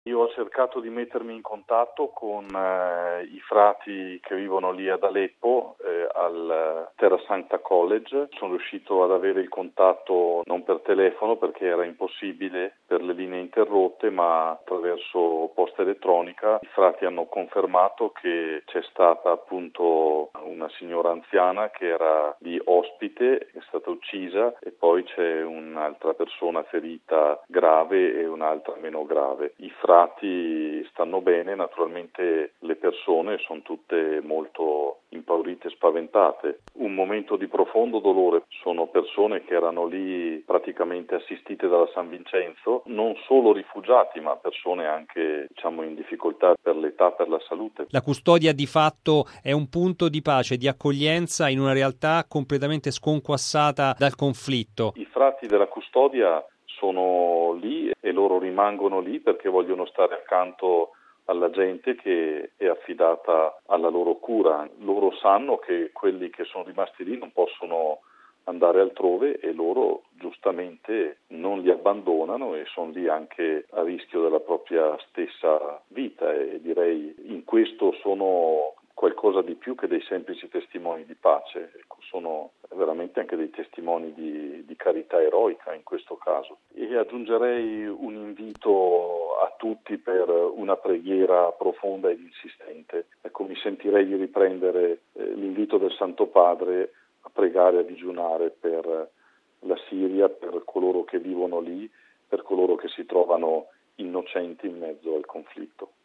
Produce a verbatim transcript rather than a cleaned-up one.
Io ho cercato di mettermi in contatto con eh, i frati che vivono lì ad Aleppo, eh, al Terra Sancta College. Sono riuscito ad avere il contatto non per telefono perché era impossibile per le linee interrotte, ma attraverso posta elettronica. I frati hanno confermato che c'è stata appunto una signora anziana che era lì ospite, è stata uccisa, e poi c'è un'altra persona ferita grave e un'altra meno grave. I frati stanno bene, naturalmente le persone sono tutte molto impaurite e spaventate. Un momento di profondo dolore. Sono persone che erano lì praticamente assistite dalla San Vincenzo, non solo rifugiati, ma persone anche, diciamo, in difficoltà per l'età, per la salute. La custodia di fatto è un punto di pace, di accoglienza in una realtà completamente sconquassata dal conflitto. I frati della custodia sono lì e loro rimangono lì perché vogliono stare accanto alla gente che è affidata alla loro cura. Loro sanno che quelli che sono rimasti lì non possono andare altrove e loro giustamente non li abbandonano e sono lì anche a rischio della propria stessa vita, e direi in questo sono qualcosa di più che dei semplici testimoni di pace. Ecco, sono veramente anche dei testimoni di, di carità eroica in questo caso. E aggiungerei un invito a tutti per una preghiera profonda ed insistente. Ecco, mi sentirei di riprendere eh, l'invito del Santo Padre a pregare, a digiunare per la Siria, per coloro che vivono lì, per coloro che si trovano innocenti in mezzo al conflitto.